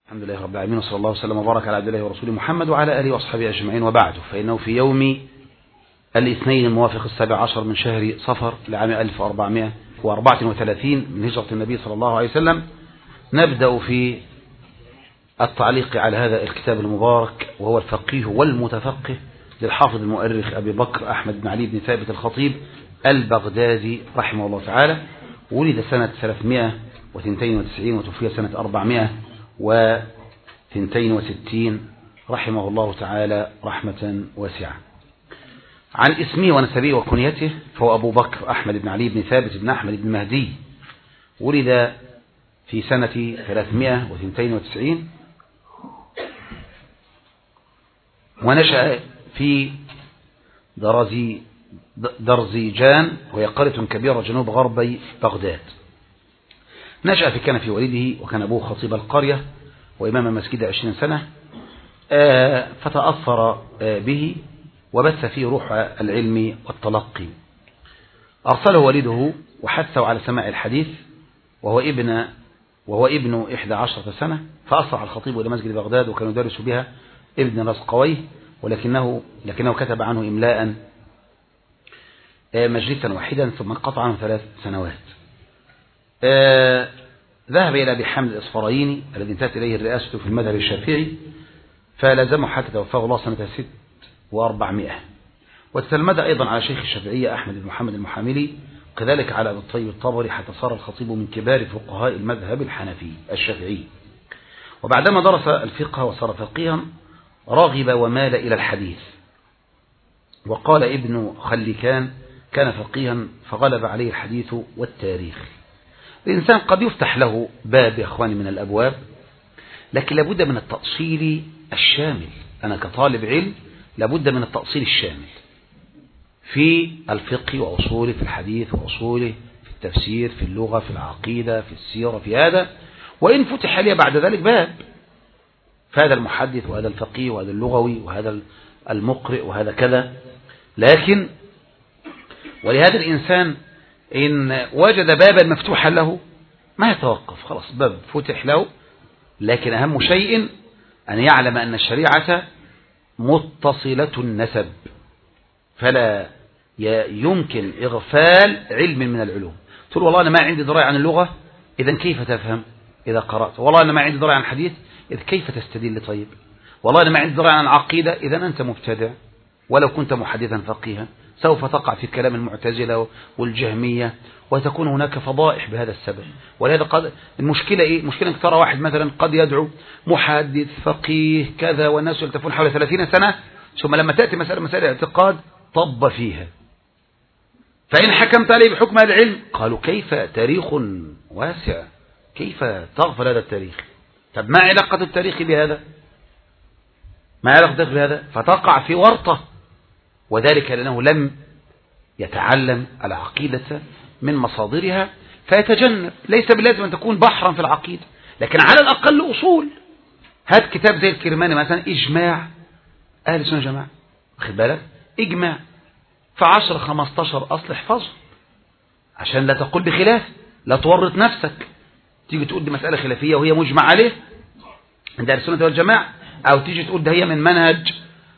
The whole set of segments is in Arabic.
الحمد لله رب العالمين، وصلى الله وسلم وبارك على عبد الله ورسوله محمد وعلى آله وأصحابه أجمعين، وبعد. فإنه في يوم الاثنين الموافق 17 من شهر صفر لعام 1434 من هجرة النبي صلى الله عليه وسلم نبدأ في التعليق على هذا الكتاب المبارك، وهو الفقيه والمتفقه للحافظ المؤرخ أبي بكر أحمد بن علي بن ثابت الخطيب البغدادي رحمه الله تعالى. ولد سنة 392 وتوفي سنة 462 رحمه الله تعالى رحمة واسعة. عن اسمه ونسبه وكنيته، فهو أبو بكر أحمد بن علي بن ثابت بن أحمد بن مهدي، ولد في سنة 392 ونشأ في درزيجان، وهي قرية كبيرة جنوب غربي بغداد. نشأ في كنف والده، وكان أبوه خطيب القرية وإمام مسجد 20 سنة، فتأثر به وبث فيه روح العلم والتلقي. أرسله والده وحثه على سماع الحديث، وهو ابن 11 سنة، فأسرع الخطيب إلى مسجد بغداد، وكان يدرس بها ابن رزقويه، ولكنه كتب عنه إملاء مجلسا واحدا، ثم انقطع عنه 3 سنوات. ذهب إلى أبي حامد الإصفرايني الذي انتهت إليه الرئاسة في المذهب الشافعي، فلازمه حتى توفاه الله سنة 600. وتتلمذ أيضا على شيخ الشافعية أحمد بن محمد المحاملي، كذلك على أبي الطيب الطبري، حتى صار الخطيب من كبار فقهاء المذهب الحنفي الشافعي. وبعدما درس الفقه وصار فقيها راغب ومال إلى الحديث. وقال ابن خلكان: كان فقيها فغلب عليه الحديث والتاريخ. الإنسان قد يفتح له باب يا أخواني من الأبواب، لكن لابد من التأصيل الشامل. أنا كطالب علم لابد من التأصيل الشامل في الفقه وأصوله، في الحديث وأصوله، في التفسير، في اللغة، في العقيدة، في السيرة، في هذا. وإن فتح لي بعد ذلك باب، فهذا المحدث وهذا الفقيه وهذا اللغوي وهذا المقرئ وهذا كذا، لكن ولهذا الإنسان إن وجد بابا مفتوحا له ما يتوقف، خلاص باب فتح له. لكن أهم شيء أن يعلم أن الشريعة متصلة النسب، فلا يمكن إغفال علم من العلوم. تقول والله أنا ما عندي دراية عن اللغة، إذن كيف تفهم إذا قرأت؟ والله أنا ما عندي دراية عن الحديث، إذ كيف تستدل؟ طيب والله أنا ما عندي دراية عن العقيدة، إذن أنت مبتدع ولو كنت محدثا فقيها، سوف تقع في كلام المعتزلة والجهمية، وتكون هناك فضائح بهذا السبب. ولهذا المشكلة إيه؟ المشكلة أنك ترى واحد مثلا قد يدعو محدث فقيه كذا، والناس يلتفون حول 30 سنة، ثم لما تأتي مسألة اعتقاد طب فيها، فإن حكمت عليه بحكم هذا العلم قالوا كيف تاريخ واسع، كيف تغفل هذا التاريخ؟ طب ما علاقة التاريخ بهذا؟ ما علاقة التاريخ بهذا؟ فتقع في ورطة، وذلك لأنه لم يتعلم العقيدة من مصادرها فيتجنب. ليس باللازم أن تكون بحرا في العقيدة، لكن على الأقل أصول. هات كتاب زي الكرماني مثلا، إجماع أهل السنة والجماعة، واخد بالك؟ إجماع في 10-15 أصل احفظه عشان لا تقول بخلاف، لا تورط نفسك. تيجي تقول دي مسألة خلافية وهي مجمع عليه عند أهل السنة والجماعة، أو تيجي تقول ده هي من منهج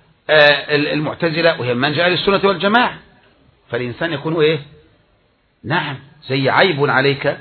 المعتزلة وهي من منهج أهل السنة والجماعة. فالإنسان يكون إيه؟ نعم، زي عيب عليك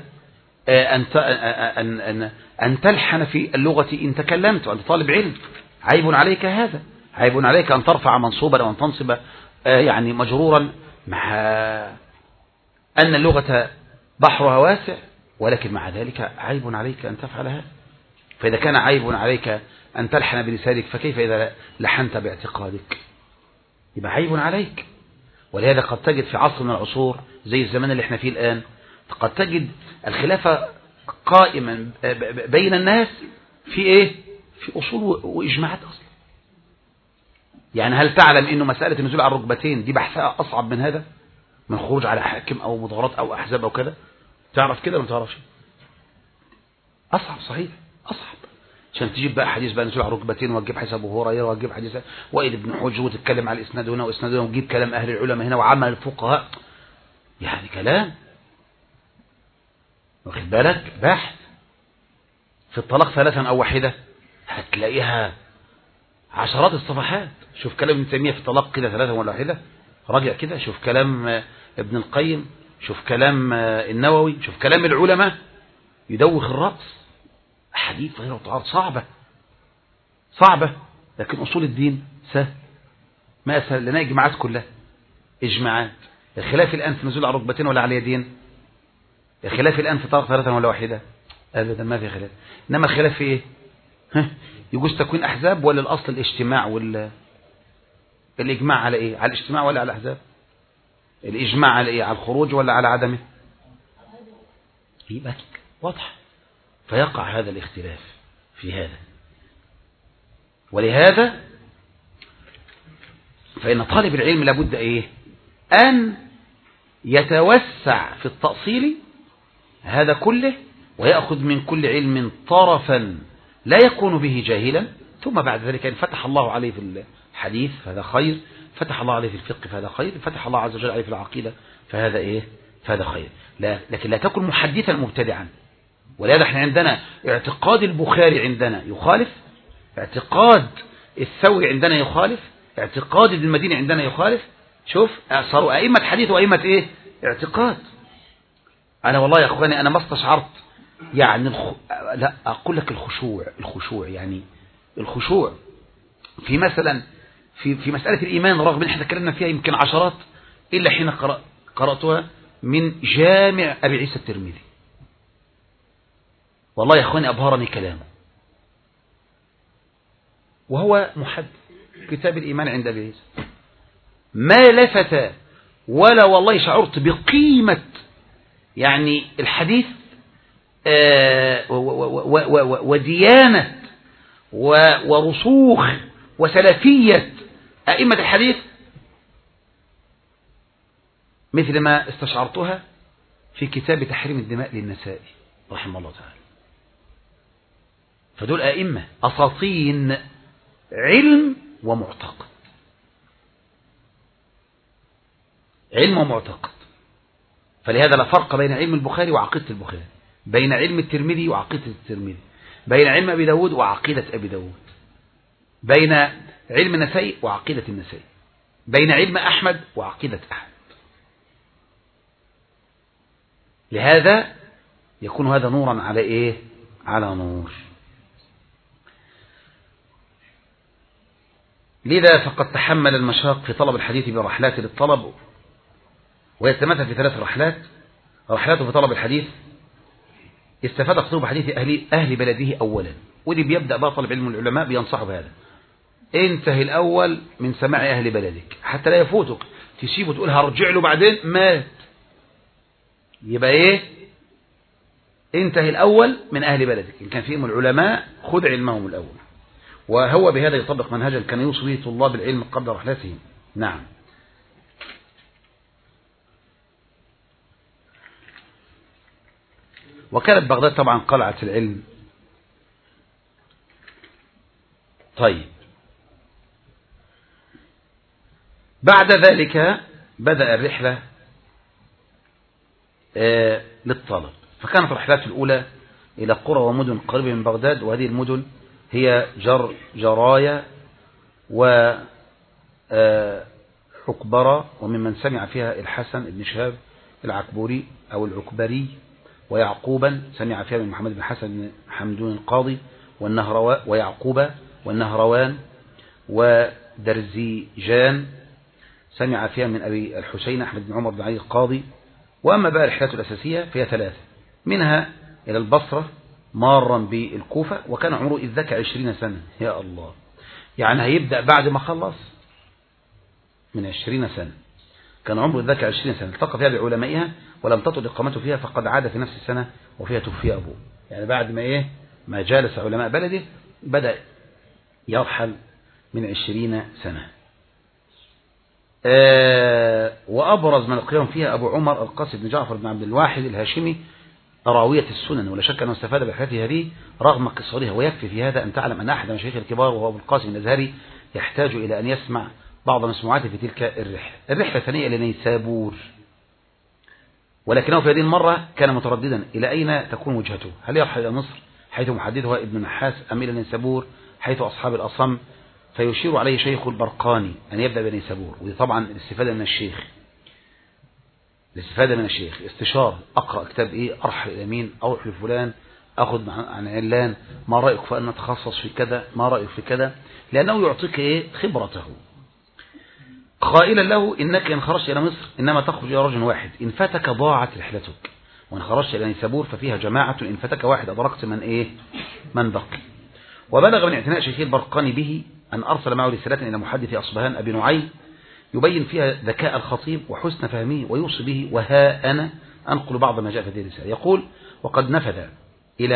أن تلحن في اللغة إن تكلمت، وأنت طالب علم. عيب عليك هذا، عيب عليك أن ترفع منصوبا أو أن تنصب يعني مجرورا، مع أن اللغة بحرها واسع، ولكن مع ذلك عيب عليك أن تفعل هذا. فإذا كان عيب عليك أن تلحن بلسانك، فكيف إذا لحنت باعتقادك؟ يبقى عيب عليك. ولهذا قد تجد في عصر من العصور زي الزمان اللي احنا فيه الآن، قد تجد الخلافة قائما بين الناس في ايه؟ في أصول وإجماعات أصلا. يعني هل تعلم انه مسألة النزول على الركبتين دي بحثها أصعب من هذا، من خروج على حاكم أو مظاهرات أو أحزاب أو كذا؟ تعرف كده ولا ما تعرفش؟ أصعب، صحيح أصعب. عشان تجيب بقى حديث بقى نزول على الركبتين، وتجيب حديث أبو هريرة، وتجيب حديث وائل بن حجر، وتتكلم على الإسناد هنا وإسناد هنا، وتجيب كلام أهل العلماء هنا وعمل الفقهاء، يعني كلام، واخد بالك؟ بحث في الطلاق 3 أو 1، هتلاقيها عشرات الصفحات. شوف كلام ابن تيمية في الطلاق كده 3 ولا واحدة، راجع كده. شوف كلام ابن القيم، شوف كلام النووي، شوف كلام العلماء، يدوخ الرأس. حديث غير متعارض صعبة، لكن أصول الدين سهل. ما أسهل لنا إجماعات كلها، إجماعات. الخلاف الآن في نزول على ركبتين ولا على يدين؟ الخلاف الآن في طلاق 3 ولا واحدة؟ أبدا ما في خلاف. إنما الخلاف في إيه؟ يجوز تكوين أحزاب ولا الأصل الاجتماع الإجماع على إيه؟ على الاجتماع ولا على الأحزاب؟ الإجماع على إيه؟ على الخروج ولا على عدمه؟ يبقى واضح. فيقع هذا الاختلاف في هذا. ولهذا فإن طالب العلم لابد إيه؟ أن يتوسع في التأصيل هذا كله، ويأخذ من كل علم طرفا لا يكون به جاهلا، ثم بعد ذلك إن فتح الله عليه في الحديث فهذا خير، فتح الله عليه في الفقه فهذا خير، فتح الله عز وجل عليه في العقيدة فهذا إيه؟ فهذا خير. لا، لكن لا تكن محدثا مبتدعا. ولهذا احنا عندنا اعتقاد البخاري عندنا يخالف، اعتقاد الثوري عندنا يخالف، اعتقاد ابن المديني عندنا يخالف. شوف صاروا أئمة حديث وأئمة إيه؟ اعتقاد. أنا والله يا أخواني أنا ما استشعرت يعني لا أقول لك الخشوع يعني الخشوع في مثلا في مسألة الإيمان، رغم أن احنا تكلمنا فيها يمكن عشرات، إلا حين قرأتها من جامع أبي عيسى الترمذي. والله يا أخواني أبهرني كلامه، وهو محدث كتاب الإيمان عند أبي عيسى. ما لفت ولا والله شعرت بقيمة يعني الحديث وديانة ورسوخ وسلفية أئمة الحديث مثل ما استشعرتها في كتاب تحريم الدماء للنسائي رحمه الله تعالى. فدول أئمة أساطين علم ومعتقد، علم ومعتقد. فلهذا لا فرق بين علم البخاري وعقيدة البخاري، بين علم الترمذي وعقيدة الترمذي، بين علم أبي داود وعقيدة أبي داود، بين علم النسائي وعقيدة النسائي، بين علم أحمد وعقيدة أحمد. لهذا يكون هذا نورا على إيه؟ على نور. لذا فقد تحمل المشاق في طلب الحديث برحلات للطلب، ويتمثل في 3 رحلات. رحلاته في طلب الحديث استفاد قطوب حديث أهل بلده أولا، ودي بيبدأ بقى طالب علم العلماء بينصحوا بهذا. انتهي الأول من سماع أهل بلدك حتى لا يفوتك تسيبه تقول هرجع له بعدين مات. يبقى إيه؟ انتهي الأول من أهل بلدك، إن كان فيهم العلماء خذ علمهم الأول. وهو بهذا يطبق منهجا كان يوصي به طلاب العلم قبل رحلتهم. نعم. وكانت بغداد طبعا قلعة العلم. طيب بعد ذلك بدأ الرحلة للطلب. فكانت الرحلات الأولى إلى قرى ومدن قريبة من بغداد، وهذه المدن هي جرايا وحكبرة، وممن سمع فيها الحسن بن شهاب العكبوري أو العكبري، ويعقوبا سمع فيها من محمد بن حسن بن حمدون القاضي، ويعقوب والنهروان، ودرزيجان سمع فيها من أبي الحسين أحمد بن عمر بن علي القاضي. وأما بقى الرحلات الأساسية فهي 3، منها إلى البصرة مارا بالكوفة، وكان عمره إذ ذاك 20 سنة. يا الله، يعني هيبدأ بعد ما خلص من 20 سنة، كان عمره إذ ذاك 20 سنة، التقى فيها بعلمائها ولم تطل إقامته فيها، فقد عاد في نفس السنة وفيها توفي أبوه. يعني بعد ما ما جالس علماء بلده بدأ يرحل من 20 سنة. وأبرز من القيام فيها أبو عمر القاسم بن جعفر بن عبد الواحد الهاشمي راوية السنن، ولا شك أنه استفاد برحلته هذه رغم قصرها. ويكفي في هذا أن تعلم أن أحد مشايخ الكبار وهو أبو القاسم الأزهري يحتاج إلى أن يسمع بعض مسموعاته في تلك الرحلة. الرحلة الثانية إلى نيسابور، ولكنه في هذه المرة كان مترددا إلى أين تكون وجهته، هل يرحل إلى مصر حيث محدثها ابن نحاس أم إلى نيسابور حيث أصحاب الأصم، فيشير عليه شيخ البرقاني أن يبدأ بنيسابور. ودي طبعا الاستفادة من الشيخ، استشار، أقرأ كتاب إيه، أرحل إلى مين، أروح لفلان، أخذ عن علان، ما رأيك فأن نتخصص في كذا، ما رأيك في كذا، لأنه يعطيك إيه خبرته. قائلا له إنك إن خرجت إلى مصر إنما تخرج إلى رجل واحد، إن فاتك ضاعت رحلتك، وإن خرجت إلى نيسابور ففيها جماعة، إن فاتك واحد أدركت من بقي. وبلغ من اعتناء شيخ البرقاني به أن أرسل معه رسالة إلى محدث أصبهان أبي نعيم يبين فيها ذكاء الخطيب وحسن فهمه ويوصي به. وها أنا أنقل بعض ما جاء في هذه الرسالة. يقول: وقد نفذ إلى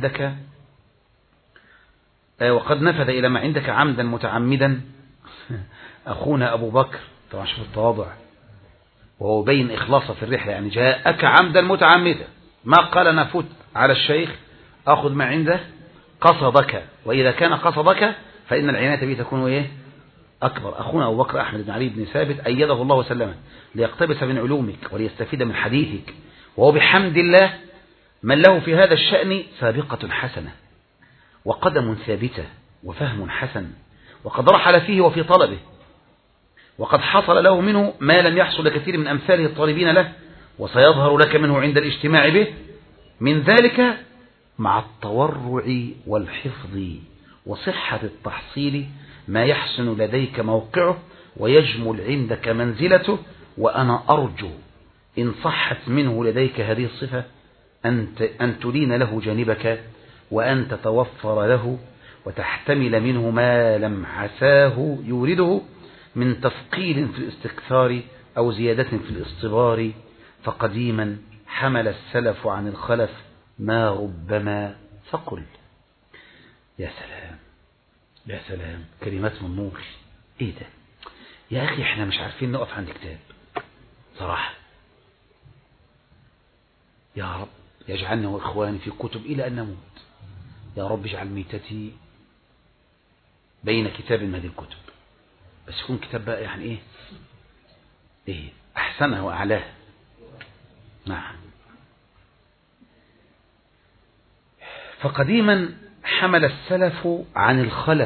ما عندك عمدا متعمدا أخونا أبو بكر. طبعا شوف التواضع، وهو بين إخلاصه في الرحلة، يعني جاءك عمدا متعمدا، ما قال أنا فوت على الشيخ أخذ ما عنده، قصدك، وإذا كان قصدك فإن العناية به تكون أكبر. أخونا أبو بكر أحمد بن علي بن ثابت أيده الله وسلمه ليقتبس من علومك وليستفيد من حديثك، وهو بحمد الله من له في هذا الشأن سابقة حسنة وقدم ثابتة وفهم حسن، وقد رحل فيه وفي طلبه، وقد حصل له منه ما لم يحصل لكثير من أمثاله الطالبين له، وسيظهر لك منه عند الاجتماع به، من ذلك مع التورع والحفظ وصحة التحصيل ما يحسن لديك موقعه ويجمل عندك منزلته. وأنا أرجو إن صحت منه لديك هذه الصفة أن تلين له جانبك، وأن تتوفر له وتحتمل منه ما لم عساه يورده من تثقيل في الاستكثار أو زيادة في الاصطبار. فقديما حمل السلف عن الخلف ما ربما ثقل. يا سلام يا سلام، كلمات من نور. ايه ده يا أخي، احنا مش عارفين نقف عند كتاب صراحة. يا رب يجعلنا وإخواني في كتب إلى أن نموت. يا رب اجعل ميتتي بين كتاب من هذه الكتب، بس يكون كتاب بقى يعني ايه أحسنها وأعلاها. نعم. فقديما حمل السلف عن الخلف،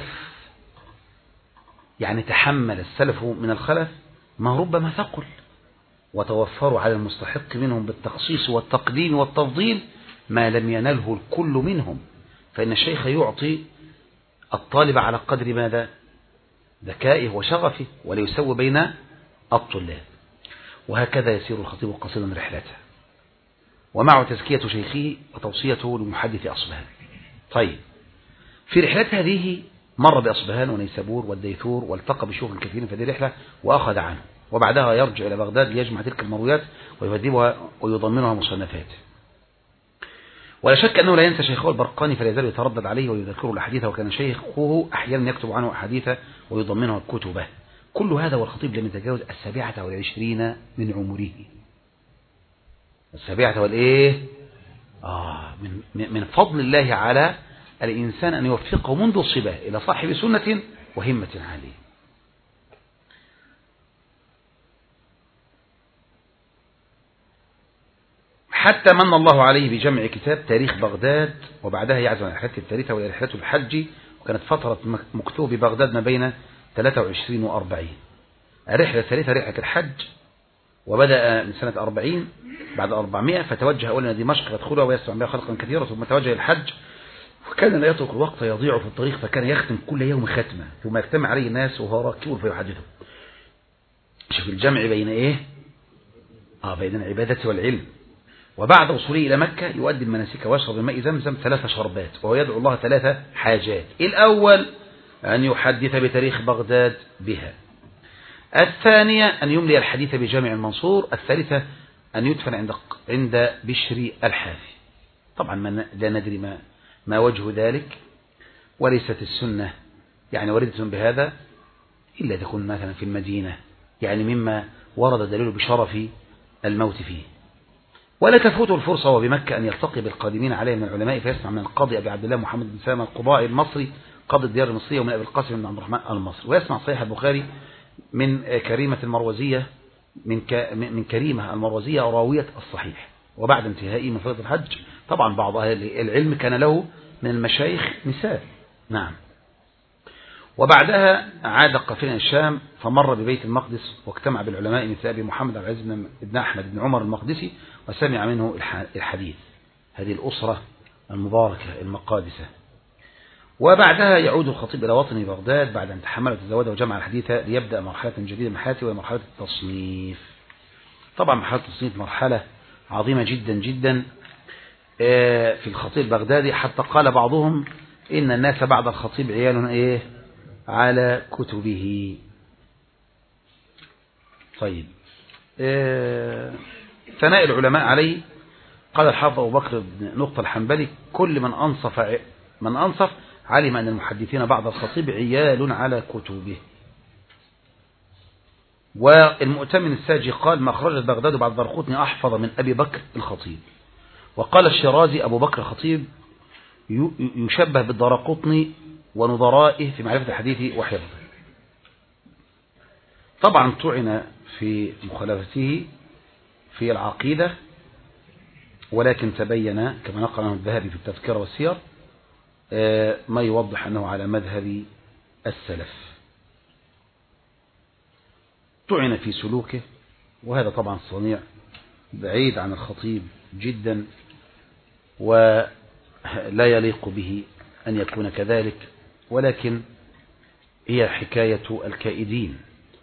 يعني تحمل السلف من الخلف ما ربما ثقل، وتوفروا على المستحق منهم بالتخصيص والتقديم والتفضيل ما لم ينله الكل منهم. فإن الشيخ يعطي الطالب على قدر ماذا؟ ذكائه وشغفه، ولا يسوي بين الطلاب. وهكذا يسير الخطيب قصيدا رحلته، ومعه تزكية شيخه وتوصيته لمحدث أصبهان. طيب، في رحلته هذه مر بأصبهان ونيسابور والديثور، والتقى بشيوخ كثيرين في هذه الرحلة وأخذ عنه، وبعدها يرجع إلى بغداد ليجمع تلك المرويات ويهذبها ويضمنها مصنفاته. ولا شك أنه لا ينسى شيخه البرقاني، فلا يزال يتردد عليه ويذكره الأحاديث، وكان شيخه أحيانا يكتب عنه أحاديث ويضمنها كتبه. كل هذا والخطيب لم يتجاوز 27 من عمره. 27 من فضل الله على الإنسان أن يوفقه منذ الصبا إلى صاحب سنة وهمة عالية. حتى من الله عليه بجمع كتاب تاريخ بغداد، وبعدها يعزم عن رحلته الثالثة وهي رحلة الحج، وكانت فترة مكتوب ببغداد ما بين 23 و 40. الرحلة الثالثة رحلة الحج، وبدأ من سنة 40 بعد 400، فتوجه أولا دمشق يدخلها ويسمع بها خلقا كثيرا، ثم توجه الحج، وكان لا يترك الوقت يضيع في الطريق، فكان يختم كل يوم ختمة، ثم يجتمع عليه الناس وهو راكب فيحدثه. شوف الجمع بين بين العبادة والعلم. وبعد وصوله إلى مكة يؤدي المناسك ويشرب الماء زمزم 3 شربات، وهو يدعو الله 3 حاجات. الأول أن يحدث بتاريخ بغداد بها، الثانية أن يملي الحديث بجامع المنصور، الثالثة أن يدفن عند بشر الحافي. طبعا لا ندري ما وجه ذلك، وليست السنة يعني وردة بهذا إلا تكون مثلا في المدينة، يعني مما ورد دليل بشرف الموت فيه. ولا تفوته الفرصة وبمكة أن يلتقي بالقادمين عليه من العلماء، فيسمع من القاضي أبي عبد الله محمد بن سلمة القضاء المصري قاضي الديار المصرية، ومن أبي القاسم بن عبد الرحمن المصري، ويسمع صحيح البخاري من كريمة المروزية من كريمة المروزية راوية الصحيح. وبعد انتهائه من فريضة الحج، طبعا بعض أهل العلم كان له من المشايخ مثال. نعم. وبعدها عاد قافلا الشام فمر ببيت المقدس واجتمع بالعلماء مثل أبي محمد عبد العزيز بن أحمد بن عمر المقدسي وسمع منه الحديث. هذه الأسرة المباركة المقادسة. وبعدها يعود الخطيب إلى وطن بغداد بعد أن تحمل وتزود وجمع الحديث ليبدأ مرحلة جديدة من حياته وهي مرحلة التصنيف. طبعا مرحلة التصنيف مرحلة عظيمة جدا جدا في الخطيب البغدادي، حتى قال بعضهم إن الناس بعد الخطيب عيال على كتبه. طيب، ثناء العلماء عليه. قال الحافظ أبو بكر بن نقطة الحنبلي: كل من أنصف علم أن المحدثين بعد الخطيب عيال على كتبه. والمؤتمن الساجي قال: ما أخرج بغداد بعد دارقطني أحفظ من أبي بكر الخطيب. وقال الشيرازي: أبو بكر الخطيب يشبه بالدارقطني ونظرائه في معرفة الحديث وحفظه. طبعا طعن في مخالفته في العقيدة، ولكن تبين كما نقل عنه الذهبي في التذكرة والسير ما يوضح أنه على مذهب السلف. طعن في سلوكه، وهذا طبعا صنيع بعيد عن الخطيب جدا، ولا يليق به أن يكون كذلك، ولكن هي حكاية الكائدين.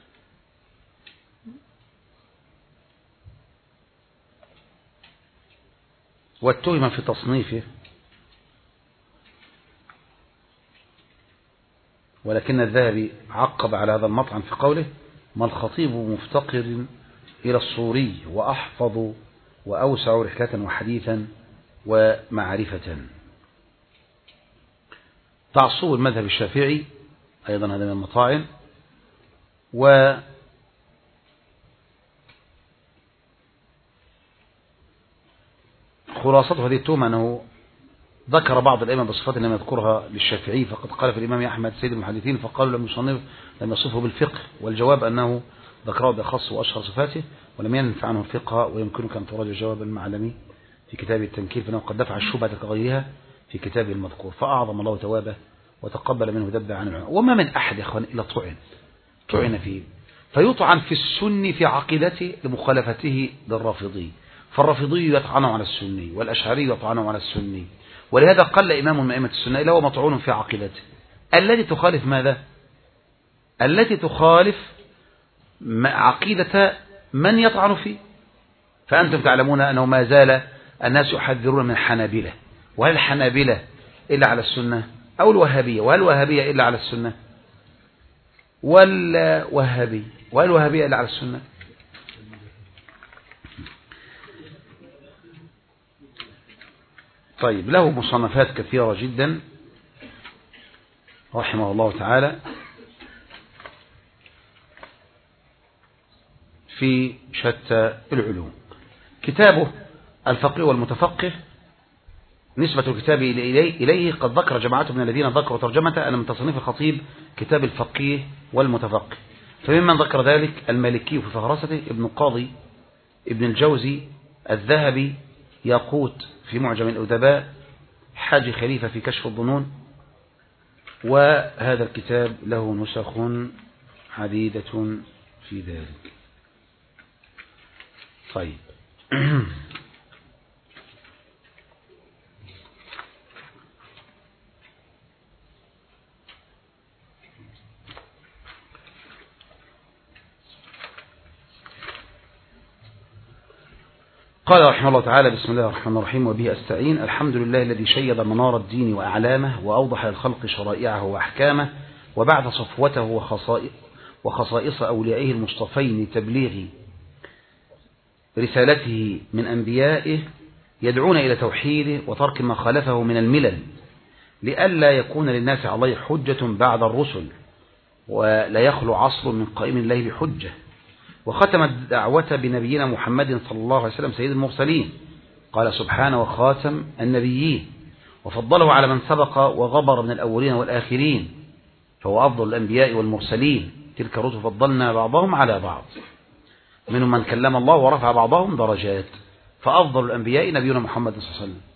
واتهم في تصنيفه، ولكن الذهبي عقب على هذا المطعن في قوله: ما الخطيب مفتقر إلى الصوري وأحفظ وأوسع رحلة وحديثا ومعرفة. تعصب المذهب الشافعي أيضا هذا من المطاعن. وخلاصته هذه التهمة أنه ذكر بعض الأئمة بصفات لم يذكرها للشافعي، فقد قال في الإمام أحمد سيد المحدثين فقالوا لم يصفه بالفقه، والجواب أنه ذكره بأخص وأشهر صفاته ولم ينفع عنه الفقه، ويمكنك أن تراجع جواب المعلمي في كتاب التنكيل فإنه قد دفع الشبهة كغيرها في كتابه المذكور، فأعظم الله توابه وتقبل منه دب عن العلماء. وما من أحد يا أخوان إلا طعن فيه، فيطعن في السني في عقيدته لمخالفته للرافضي، فالرافضي يطعن على السني والأشعري يطعن على السني، ولهذا قل إمام من أئمة السنة إلا هو مطعون في عقيدته التي تخالف ماذا؟ التي تخالف عقيدة من يطعن فيه. فأنتم تعلمون أنه ما زال الناس يحذرون من الحنابلة، وهل الحنابلة إلا على السنة؟ أو الوهابية، وهل الوهابية إلا على السنة؟ وهل الوهابية إلا على السنة؟ طيب، له مصنفات كثيرة جدا رحمه الله تعالى في شتى العلوم. كتابه الفقيه والمتفقه، نسبة الكتاب إليه قد ذكر جماعة من الذين ذكروا ترجمته أن من تصنيف الخطيب كتاب الفقيه والمتفقه، فممن ذكر ذلك المالكي في فهرسته، ابن قاضي، ابن الجوزي، الذهبي، ياقوت في معجم الأدباء، حاجي خليفة في كشف الظنون. وهذا الكتاب له نسخ عديدة في ذلك. طيب قال رحمه الله تعالى: بسم الله الرحمن الرحيم، وبه أستعين. الحمد لله الذي شيد منار الدين وأعلامه، وأوضح للخلق شرائعه وأحكامه، وبعث صفوته وخصائص أوليائه المصطفين لتبليغ رسالته من أنبيائه يدعون إلى توحيده وترك ما خالفه من الملل، لئلا يكون للناس على الله حجة بعد الرسل، ولا يخلو عصر من قائم الله بحجة. وختم الدعوة بنبينا محمد صلى الله عليه وسلم سيد المرسلين، قال سبحانه: وخاتم النبيين، وفضله على من سبق وغبر من الأولين والآخرين، فهو أفضل الأنبياء والمرسلين. تلك الرسل فضلنا بعضهم على بعض، منهم من كلم الله ورفع بعضهم درجات، فأفضل الأنبياء نبينا محمد صلى الله عليه وسلم،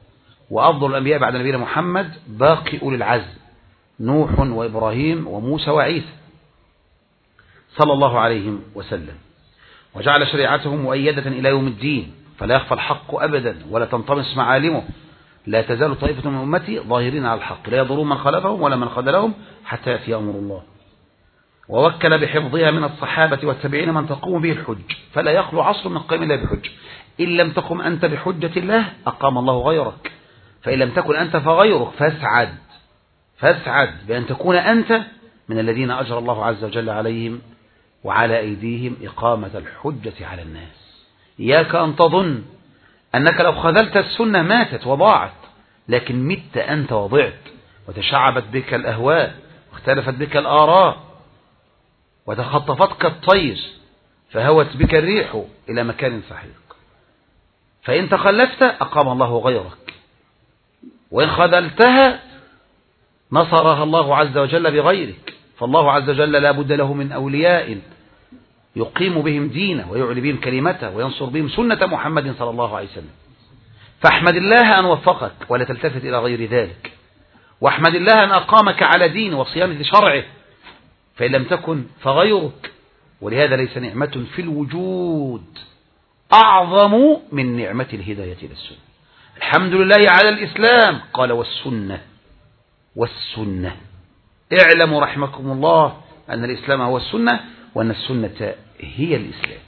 وأفضل الأنبياء بعد نبينا محمد باقي أولي العزم نوح وإبراهيم وموسى وعيسى صلى الله عليه وسلم، وجعل شريعتهم مؤيدة إلى يوم الدين، فلا يخفى الحق أبدا ولا تنطمس معالمه. لا تزال طائفة من أمتي ظاهرين على الحق لا يضرون من خلفهم ولا من خذلهم حتى يأتي أمر الله. ووكل بحفظها من الصحابة والتابعين من تقوم به الحج، فلا يخلو عصر من القيام إلا بحج. إن لم تقم أنت بحجة الله أقام الله غيرك، فإن لم تكن أنت فغيرك، فاسعد بأن تكون أنت من الذين أجرى الله عز وجل عليهم وعلى أيديهم إقامة الحجة على الناس. إياك أن تظن أنك لو خذلت السنة ماتت وضاعت، لكن مت أنت وضعت، وتشعبت بك الأهواء، واختلفت بك الآراء، وتخطفتك الطير، فهوت بك الريح إلى مكان سحيق. فإن تخلفت أقام الله غيرك، وإن خذلتها نصرها الله عز وجل بغيرك. فالله عز وجل لا بد له من أولياء يقيم بهم دينه ويعلي بهم كلمته وينصر بهم سنة محمد صلى الله عليه وسلم. فاحمد الله أن وفقك ولا تلتفت إلى غير ذلك، واحمد الله أن أقامك على دين وصيانة شرعه، فإن لم تكن فغيرك. ولهذا ليس نعمة في الوجود أعظم من نعمة الهداية للسنة. الحمد لله على الإسلام، قال والسنة. اعلموا رحمكم الله أن الإسلام هو السنة، وأن السنة هي الإسلام.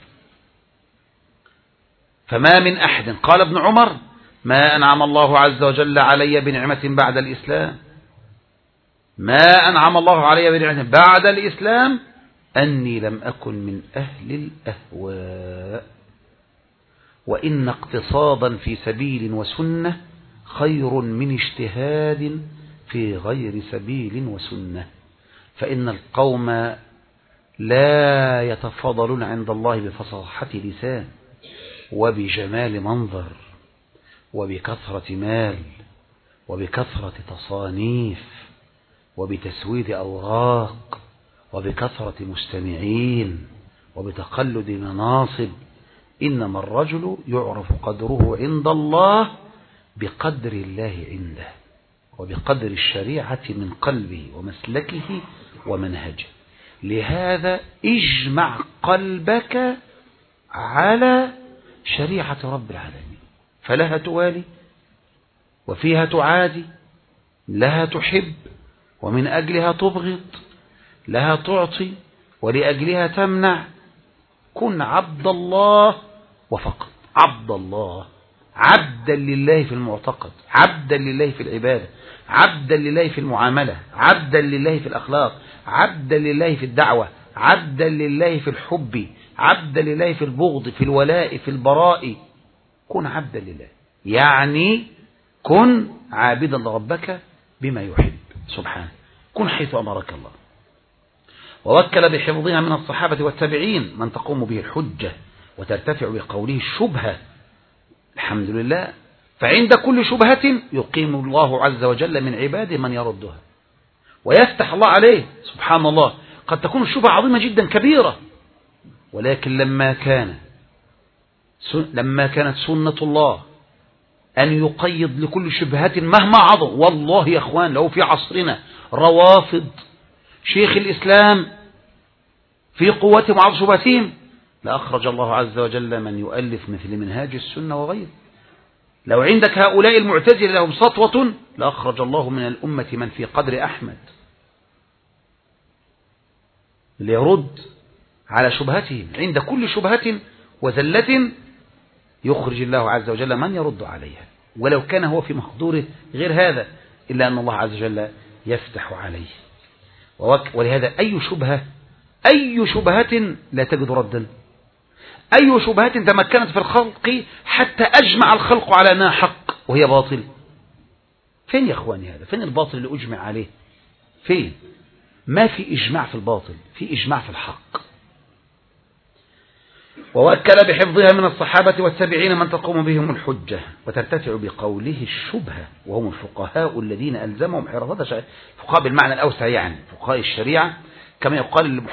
فما من أحد، قال ابن عمر: ما أنعم الله عز وجل علي بنعمة بعد الإسلام، ما أنعم الله علي بنعمة بعد الإسلام أني لم أكن من أهل الأهواء، وإن اقتصادا في سبيل وسنة خير من اجتهاد في غير سبيل وسنة. فإن القوم لا يتفاضلون عند الله بفصاحة لسان وبجمال منظر وبكثرة مال وبكثرة تصانيف وبتسويد أوراق وبكثرة مستمعين وبتقلد مناصب. إنما الرجل يعرف قدره عند الله بقدر الله عنده، وبقدر الشريعة من قلبه ومسلكه ومنهجه. لهذا اجمع قلبك على شريعة رب العالمين، فلها توالي وفيها تعادي، لها تحب ومن أجلها تبغض، لها تعطي ولأجلها تمنع. كن عبد الله وفقط، عبد الله، عبدا لله في المعتقد، عبدا لله في العبادة، عبدا لله في المعاملة، عبدا لله في الأخلاق، عبدا لله في الدعوة، عبدا لله في الحب، عبدا لله في البغض، في الولاء، في البراء. كن عبدا لله، يعني كن عابدا لربك بما يحب سبحانه، كن حيث أمرك الله. ووكل بحفظها من الصحابة والتابعين من تقوم به الحجة وترتفع بقوله الشبهة. الحمد لله. فعند كل شبهة يقيم الله عز وجل من عباده من يردها ويفتح الله عليه. سبحان الله، قد تكون الشبهة عظيمة جدا كبيرة، ولكن لما كانت سنة الله أن يقيد لكل شبهة مهما عظم. والله يا أخوان لو في عصرنا روافض شيخ الإسلام في قوتهم وعظم شبهتهم لأخرج الله عز وجل من يؤلف مثل منهاج السنة وغيره. لو عندك هؤلاء المعتزلة لهم سطوة لأخرج الله من الأمة من في قدر أحمد ليرد على شبهتهم. عند كل شبهة وزلة يخرج الله عز وجل من يرد عليها، ولو كان هو في مقدوره غير هذا، إلا أن الله عز وجل يفتح عليه. ولهذا أي شبهة لا تجد ردا، أي شبهة تمكنت في الخلق حتى أجمع الخلق على أنها حق وهي باطل. فين يا أخواني هذا؟ فين الباطل اللي أجمع عليه؟ فين؟ ما في إجماع في الباطل، في إجماع في الحق. ووكل بحفظها من الصحابة والتابعين من تقوم بهم الحجة وترتفع بقوله الشبهة، وهم الفقهاء الذين ألزمهم حراسة فقهاء بالمعنى الأوسع، يعني فقهاء الشريعة كما يقال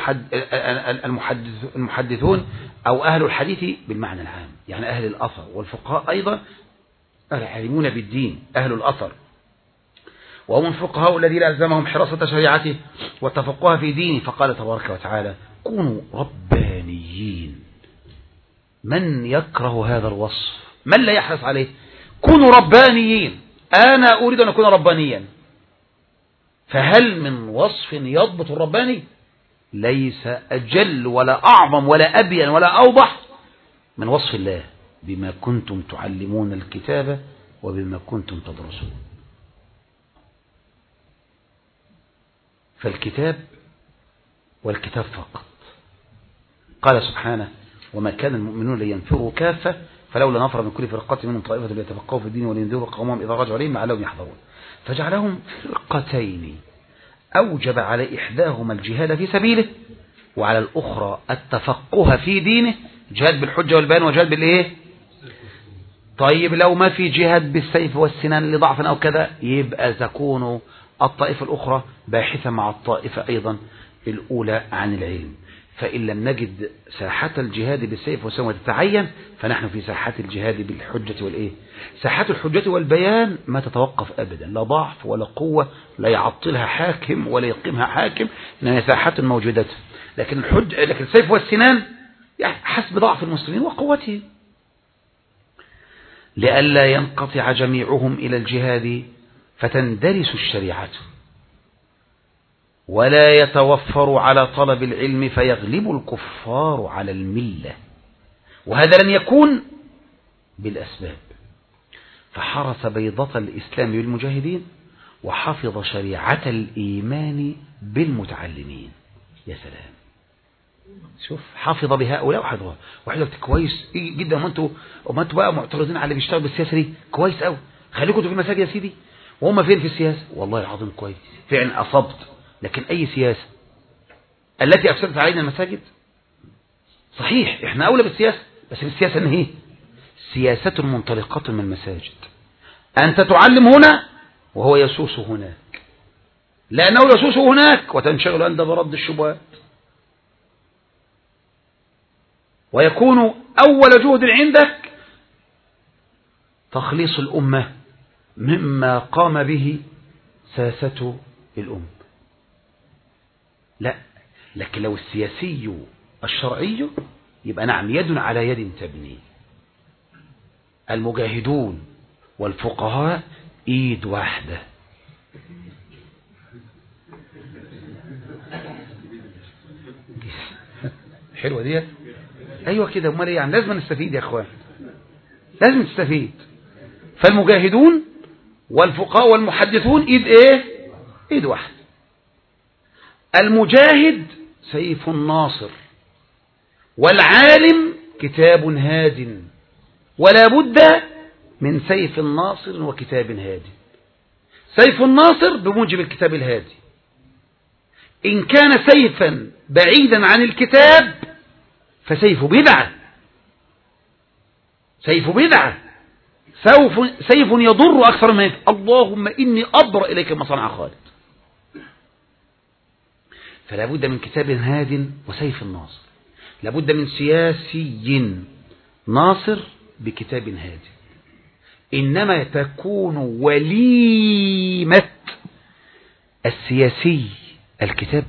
المحدثون أو أهل الحديث بالمعنى العام، يعني أهل الأثر، والفقهاء أيضا العالمون بالدين أهل الأثر، وهم الفقهاء الذين ألزمهم حراسة شريعته وتفقها في دينه. فقال تبارك وتعالى: كونوا ربانيين. من يكره هذا الوصف؟ من لا يحرص عليه؟ كونوا ربانيين. أنا أريد أن أكون ربانيا. فهل من وصف يضبط الرباني؟ ليس أجل ولا أعظم ولا أبين ولا أوضح من وصف الله: بما كنتم تعلمون الكتاب وبما كنتم تدرسون. فالكتاب والكتاب فقط. قال سبحانه: وما كان المؤمنون لينفروا كافة فلولا نفر من كل فرقة منهم طائفة ليتفقهوا في الدين ولينذروا قومهم إذا رجعوا إليهم لعلهم يحذرون. فجعلهم فرقتين، أوجب على إحداهما الجهاد في سبيله وعلى الأخرى التفقه في دينه، جهاد بالحجة والبيان وجهاد بالإيه؟ طيب لو ما في جهاد بالسيف والسنان لضعف أو كذا، يبقى تكون الطائفة الأخرى باحثة مع الطائفة أيضا الأولى عن العلم. فإن لم نجد ساحة الجهاد بالسيف والسنان وتتعين، فنحن في ساحة الجهاد بالحجة والإيه؟ ساحة الحجة والبيان ما تتوقف أبدا، لا ضعف ولا قوة، لا يعطلها حاكم ولا يقيمها حاكم، إنها ساحات موجودة. لكن السيف والسنان حسب ضعف المسلمين وقوته، لئلا ينقطع جميعهم إلى الجهاد فتندرس الشريعة ولا يتوفر على طلب العلم فيغلب الكفار على الملة، وهذا لن يكون بالأسباب. فحرس بيضة الإسلام بالمجاهدين وحفظ شريعة الإيمان بالمتعلمين. يا سلام، شوف، حافظ بهؤلاء وحضرها. واحد كويس جدا، وما انتوا بقى معترضين على اللي بيشتغل بالسياسة دي، كويس قوي، خليكم في المساجد يا سيدي. وهم فين في السياسة؟ والله العظيم كويس فعلا أصبت. لكن أي سياسة التي أفسدت علينا المساجد؟ صحيح احنا أولى بالسياسة، بس السياسة إن هي سياسة منطلقة من المساجد. أنت تعلم هنا وهو يسوس هناك، لأنه يسوس هناك وتنشغل أنت برد الشبهات، ويكون أول جهد عندك تخليص الأمة مما قام به ساسة الأمة. لا، لكن لو السياسي الشرعي يبقى نعم، يد على يد تبني. المجاهدون والفقهاء ايد واحدة. حلوة دي؟ ايوه كده. امال ايه يعني؟ لازم نستفيد يا اخوان، لازم نستفيد. فالمجاهدون والفقهاء والمحدثون ايد ايه؟ ايد واحدة. المجاهد سيف ناصر، والعالم كتاب هاد، ولا بد من سيف ناصر وكتاب هادي. سيف الناصر بموجب الكتاب الهادي. إن كان سيفا بعيدا عن الكتاب فسيف بدعة، سيف بدعة، سيف يضر أكثر ما ينفع. اللهم إني أبرأ إليك ما صنع خالد. فلا بد من كتاب هاد وسيف الناصر، لا بد من سياسي ناصر بكتاب هادي. إنما تكون وليمة السياسي الكتاب،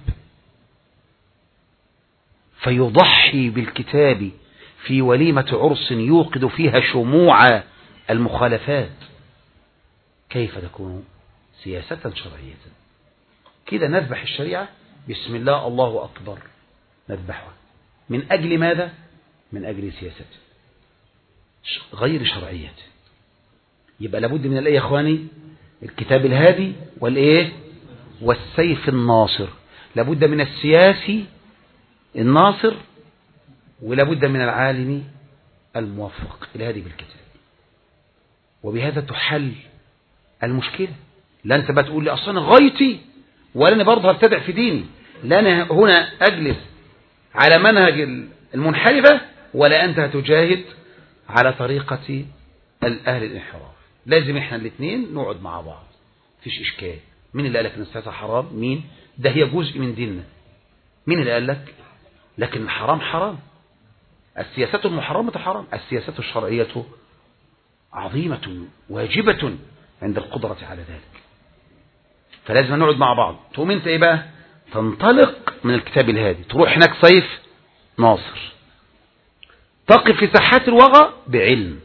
فيضحي بالكتاب في وليمة عرس يوقد فيها شموع المخالفات. كيف تكون سياسة شرعية؟ كده نذبح الشريعة، بسم الله الله أكبر، نذبحها. من أجل ماذا؟ من أجل سياسة غير شرعية. يبقى لابد من الإيه يا إخواني؟ الكتاب الهادي والإيه؟ والسيف الناصر. لابد من السياسي الناصر، ولابد من العالم الموفق الهادي بالكتاب. وبهذا تحل المشكلة. لا أنت بتقول لي أصلا غايتي ولا أنا برضه هبتدع في ديني، لا أنا هنا أجلس على منهج المنحرفة، ولا أنت هتجاهد على طريقة الأهل الانحراف. لازم إحنا الاثنين نقعد مع بعض، فيش إشكال. مين اللي قال لك ان السياسة حرام؟ مين؟ ده هي جزء من ديننا. مين اللي قال لك؟ لكن الحرام حرام، السياسات المحرمة حرام، السياسات الشرعية عظيمة واجبة عند القدرة على ذلك. فلازم نقعد مع بعض. تقوم انت ايه بقى؟ تنطلق من الكتاب الهادي، تروح هناك صيف ناصر، تقف في ساحات الوغى بعلم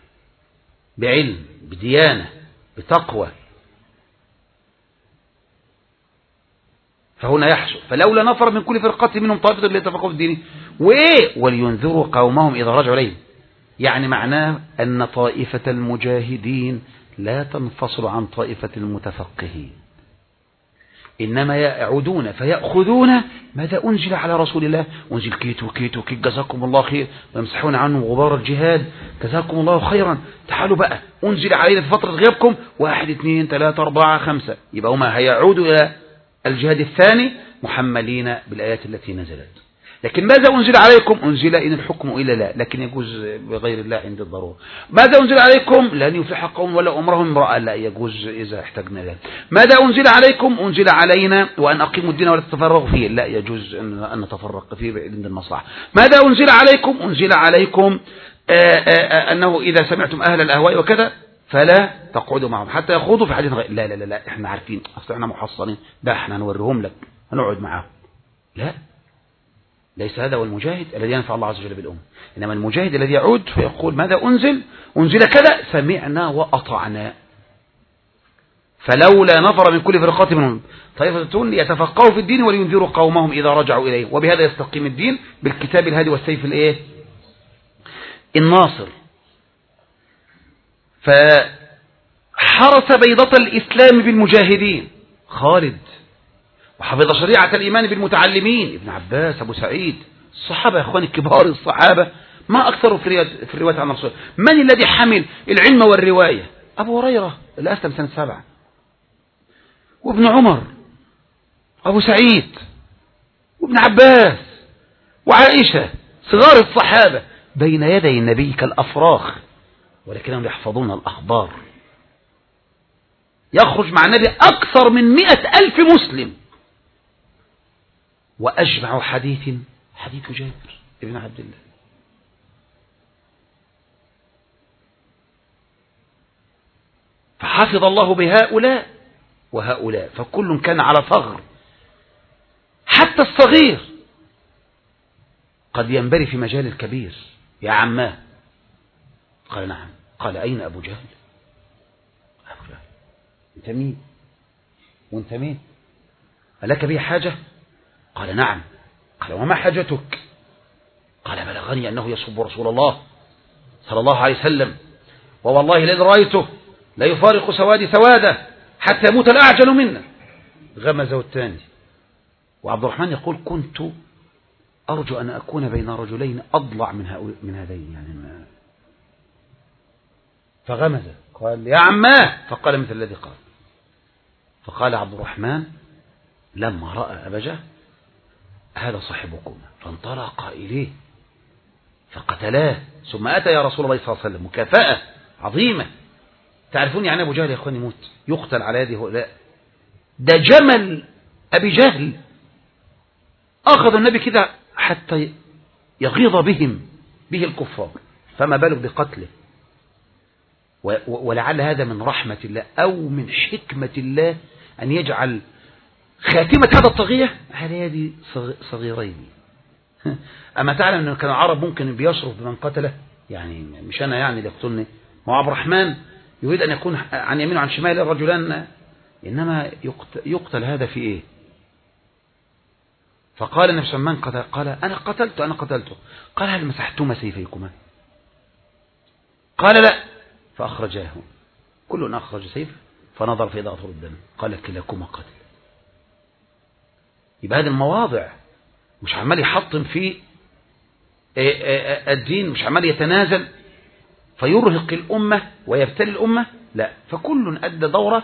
بديانة بتقوى. فهنا يحشر فلولا نفر من كل فرقة منهم طائفة ليتفقهوا في الدين وايه ولينذروا قومهم إذا رجعوا إليهم. يعني معناه أن طائفة المجاهدين لا تنفصل عن طائفة المتفقهين، إنما يعودون فيأخذون ماذا أنزل على رسول الله. أنزل كيت وكيت وكيت جزاكم الله خير، ويمسحون عنه غبار الجهاد جزاكم الله خيرا. تعالوا بقى أنزل علينا في فترة غيابكم 1 2 3 4 5. يبقى هما هيعودوا إلى الجهاد الثاني محملين بالآيات التي نزلت. لكن ماذا أنزل عليكم؟ أنزل إن الحكم إلا لا، لكن يجوز بغير الله عند الضرورة. ماذا أنزل عليكم؟ لن يفلح قوم ولا أمرهم امرأة، لا يجوز إذا احتجنا ذلك. ماذا أنزل عليكم؟ أنزل علينا وأن أقيموا الدين ولا تتفرغوا فيه، لا يجوز أن نتفرق فيه عند المصلحة. ماذا أنزل عليكم؟ أنزل عليكم أنه إذا سمعتم أهل الأهواء وكذا فلا تقعدوا معهم حتى يخوضوا في حديث غير. لا لا لا لا، احنا عارفين، اصل احنا محصنين، ده احنا هنوريهم لك، هنقعد معاهم. لا، ليس هذا هو المجاهد الذي ينفع الله عز وجل بالأمة. إنما المجاهد الذي يعود فيقول ماذا أنزل كذا، سمعنا وأطعنا. فلولا نفر من كل فرقة منهم طائفة ليتفقهوا في الدين ولينذروا قومهم إذا رجعوا إليه. وبهذا يستقيم الدين بالكتاب الهادي والسيف الايه الناصر. فحرس بيضة الإسلام بالمجاهدين خالد، وحفظ شريعة الإيمان بالمتعلمين ابن عباس أبو سعيد. الصحابة يا أخواني كبار الصحابة ما أكثر في الرواية عن الرسول. من الذي حمل العلم والرواية؟ أبو هريرة اللي أسلم سنة 7، وابن عمر، أبو سعيد، وابن عباس، وعائشة، صغار الصحابة بين يدي النبي كالأفراخ، ولكنهم يحفظون الأخبار. يخرج مع النبي أكثر من 100,000 مسلم، وأجمع حديث جابر ابن عبد الله. فحفظ الله بهؤلاء وهؤلاء، فكل كان على ثغر. حتى الصغير قد ينبري في مجال الكبير. يا عماه، قال نعم. قال أين أبو جهل؟ أبو جهل، أنت مين وأنت مين؟ ألك به حاجة؟ قال نعم. قال وما حاجتك؟ قال بلغني أنه يسب رسول الله صلى الله عليه وسلم، ووالله لئن رأيته لا يفارق سوادي سواده حتى يموت الأعجل منا. غمزه الثاني. وعبد الرحمن يقول كنت أرجو أن أكون بين رجلين أضلع من هذين، يعني ما. فغمز قال يا عماه، فقال مثل الذي قال. فقال عبد الرحمن لما رأى أبا جهل هذا صاحبكم، فانطلق إليه فقتلاه، ثم أتى يا رسول الله صلى الله عليه وسلم. مكافأة عظيمة. تعرفون يعني أبو جهل يا أخواني يموت يقتل على يده هؤلاء؟ ده جمل أبي جهل أخذ النبي كده حتى يغيظ به الكفار، فما بالك بقتله. ولعل هذا من رحمة الله أو من حكمة الله أن يجعل خاتمة هذا الطغية على يد صغيرين. أما تعلم أن كان العرب ممكن بيشرف بمن قتله، يعني مش أنا يعني اللي يقتلني. ما هو عبد الرحمن يريد أن يكون عن يمين وعن شمال الرجلان، إنما يقتل هذا في إيه؟ فقال النبي صلى الله عليه وسلم من قتل؟ قال أنا قتلته. قال هل مسحتما سيفيكما؟ قال لا. فأخرجاه، كل أخرج سيف فنظر فإذا أطهر الدم، قال كلاكما قتل. يبقى هذه المواضع مش عمال يحطم في الدين، مش عمال يتنازل فيرهق الأمة ويبتلي الأمة، لا. فكل أدى دوره.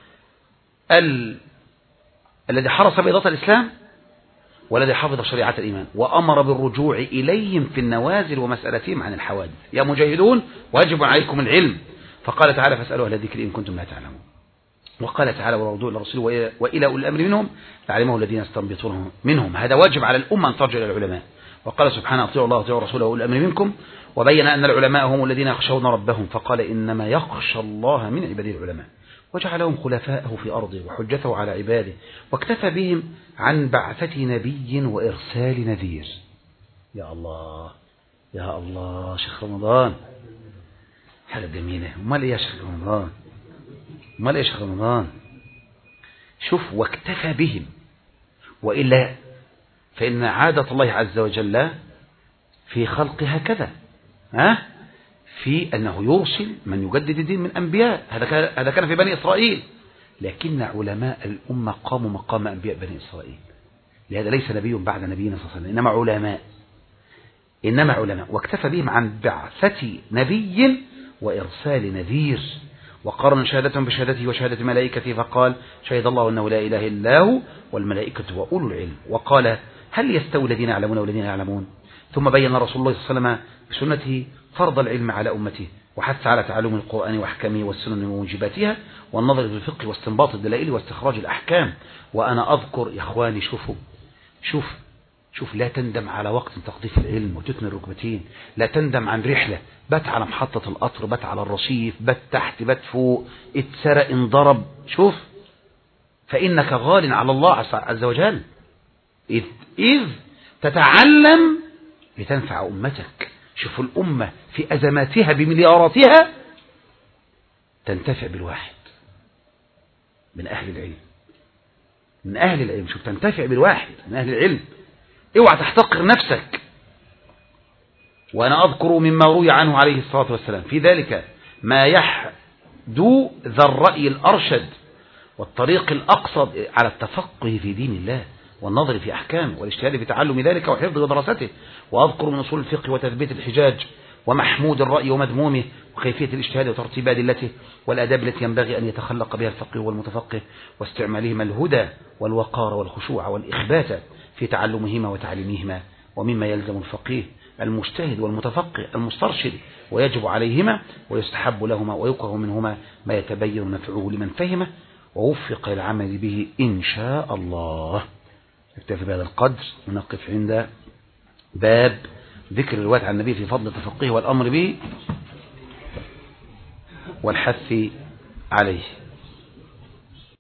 الذي حرس بيضة الإسلام والذي حفظ شريعة الإيمان وأمر بالرجوع إليهم في النوازل ومسألتهم عن الحوادث. يا مجاهدون واجب عليكم العلم. فقال تعالى فاسألوا أهل الذكر إن كنتم لا تعلمون. وقال تعالى ورجوع إلى الرسول وإلى أولي الأمر منهم لعلمه الذين يستنبطونه منهم. هذا واجب على الأمة أن ترجع إلى العلماء. وقال سبحانه اطيعوا الله واطيعوا رسوله وأولي الأمر منكم، وبين أن العلماء هم الذين يخشون ربهم، فقال إنما يخشى الله من عباده العلماء، وجعلهم خلفاءه في أرضه وحجته على عباده، واكتفى بهم عن بعثة نبي وإرسال نذير. يا الله يا الله، شيخ رمضان حاجة جميلة. امال ايه يا شيخ رمضان؟ امال ايه يا شيخ رمضان؟ شوف، واكتفى بهم، وإلا فإن عادة الله عز وجل في خلق هكذا، في أنه يرسل من يجدد الدين من أنبياء، هذا كان في بني إسرائيل، لكن علماء الأمة قاموا مقام أنبياء بني إسرائيل، لهذا ليس نبي بعد نبينا صلى الله عليه وسلم، إنما علماء، واكتفى بهم عن بعثة نبي وإرسال نذير، وقارن شهادتهم بشهادته وشهادة ملائكته، فقال شهد الله أنه لا إله إلا هو والملائكة وأولو العلم، وقال هل يستوي الذين يعلمون والذين يعلمون؟ ثم بين رسول الله صلى الله عليه وسلم بسنته فرض العلم على أمته، وحث على تعلم القرآن وأحكامه والسنن وموجباتها، والنظر في الفقه واستنباط الدلائل واستخراج الأحكام. وأنا أذكر يا إخواني، شوف لا تندم على وقت تقضيه العلم وتثني الركبتين، لا تندم عن رحلة بات على محطة القطر، بات على الرصيف، بات تحت، بات فوق، اتسرق، انضرب، شوف، فإنك غال على الله عز وجل إذ تتعلم لتنفع أمتك. شوف الأمة في أزماتها بملياراتها تنتفع بالواحد من أهل العلم، شوف، تنتفع بالواحد من أهل العلم. اوعى تحتقر نفسك. وأنا أذكر مما روي عنه عليه الصلاة والسلام في ذلك ما يحدو ذا الرأي الأرشد والطريق الأقصد على التفقه في دين الله والنظر في أحكامه والاجتهاد في تعلم ذلك وحفظه ودراسته. وأذكر من أصول الفقه وتثبيت الحجاج ومحمود الرأي ومذمومه وكيفية الاجتهاد وترتيب أدلته والآداب التي ينبغي أن يتخلق بها الفقيه والمتفقه، واستعمالهما الهدى والوقار والخشوع والإخبات في تعلمهما وتعليمهما، ومما يلزم الفقيه المجتهد والمتفقه المسترشد، ويجب عليهما ويستحب لهما ويكره منهما ما يتبين نفعه لمن فهمه ووفق العمل به إن شاء الله. نكتفي بهذا القدر ونقف عند باب ذكر الروايات عن النبي في فضل التفقه والأمر به والحث عليه.